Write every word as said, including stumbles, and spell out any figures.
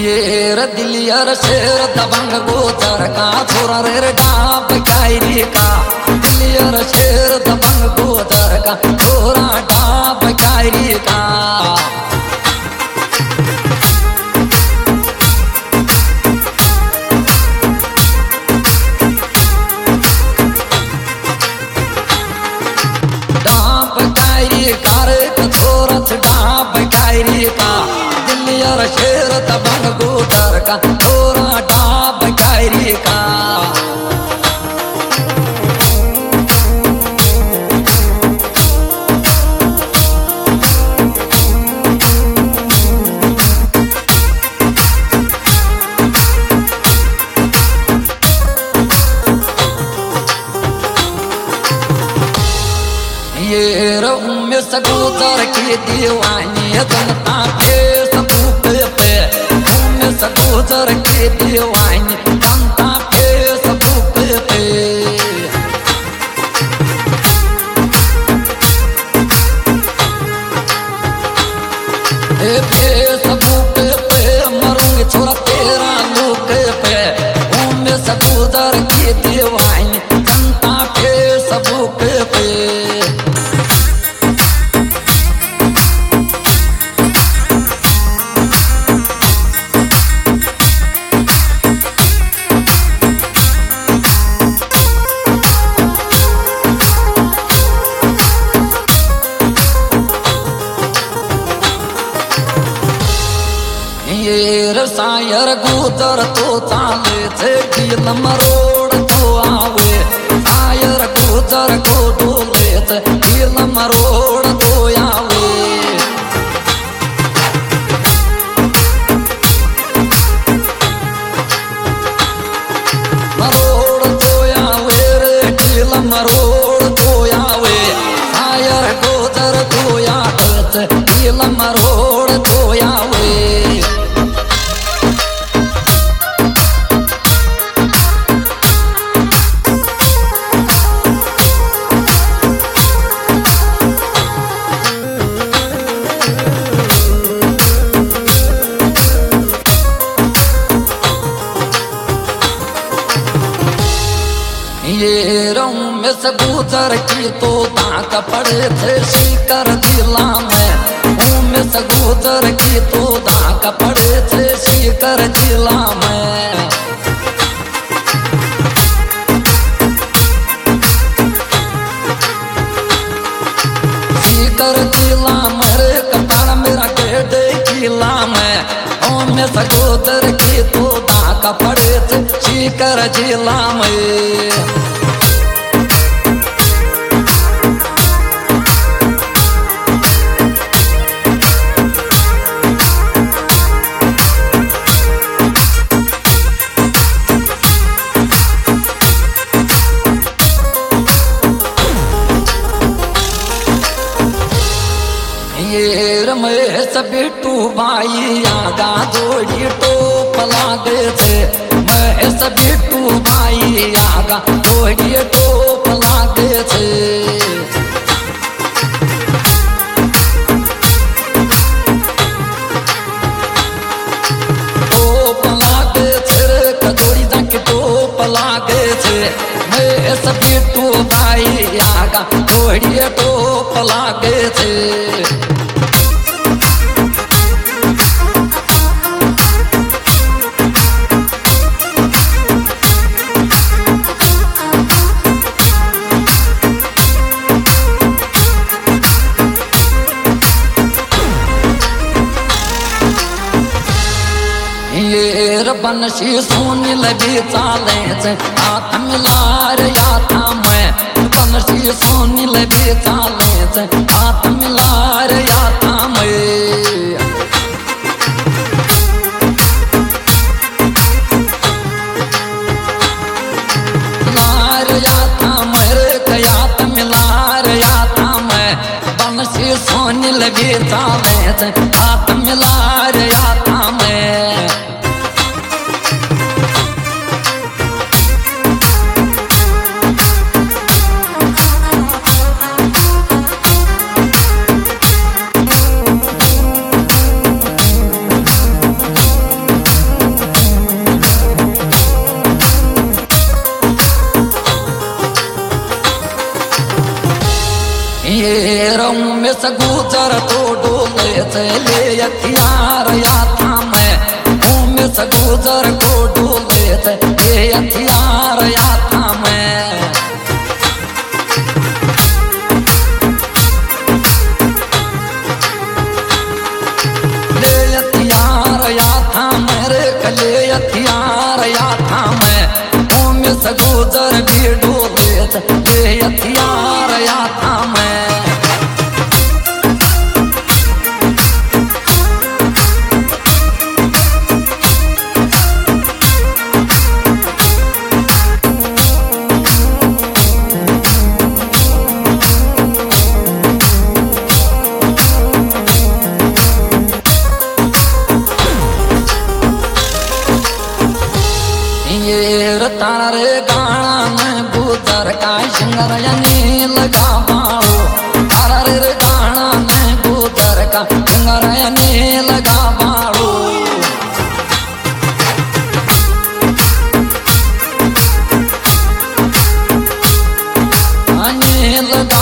ये रे दिलियर शेर दबंग गोचर का छोरा रे डाब कायरी का दिलियर शेर दबंग गोचर का छोरा डाब कायरी का डाब कायरी का रे छोरा डाब कायरी का दिलियर शेर दबंग गोचर का छोरा डाब कायरी का ये रउम सगोदर की दीवानी जनता के सबूत पे उम सगोदर की दीवानी जनता के सबूत पे ए पे सबूत पे मरूंगी छोरा तेरा लोक पे उम सगोदर की दीवानी जनता के सबूत पे ये रसायर गुजर तो चाले थे दिल मरोड़ तो आवे सायर गुजर को डोले थे दिल मरोड़ तो आवे मरोड़ तो आवे रे दिल मरोड़ तो आवे सायर गुजर तो आवे दिल मरोड़ तो आवे ये रउम सगोदर की तो दांत पड़े थे शिकर जिला में उम सगोदर की तो दांत पड़े थे शिकर जिला में शिकर जिला मेरे कपाड़ मेरा गेडे किला में उम सगोदर की तो दांत पड़े थे शिकर जिला में ये रमेश बिट्टू भाई आगा जोड़ी टोप लागे थे महेश बिट्टू भाई आगा जोड़ी टोप लागे थे टोप लागे थे कजोड़ी जाके टोप लागे थे महेश बिट्टू भाई आगा जोड़ी टोप लागे थे ये बनशी सोनी लगी चाले हाथ मिलार याथा में बनशी सोनी लगी चाले हाथ मिलार याथा में लार याथा मेरे कयात मिलार याथा में बनशी सोनी लगी चाले हाथ मिलार याथा में से गुजर तो डोले चले हथियार या थामे में से गुजर को डोले चले हथियार या थामे ले हथियार या थामे रे कले हथियार या थामे में से गुजर भी डोले चले हथियार या थामे तारे गाना में गुजर का सिंगर नील का बाड़ो तारे रे गाना में गुजर का सिंगर नील का बाड़ो नील का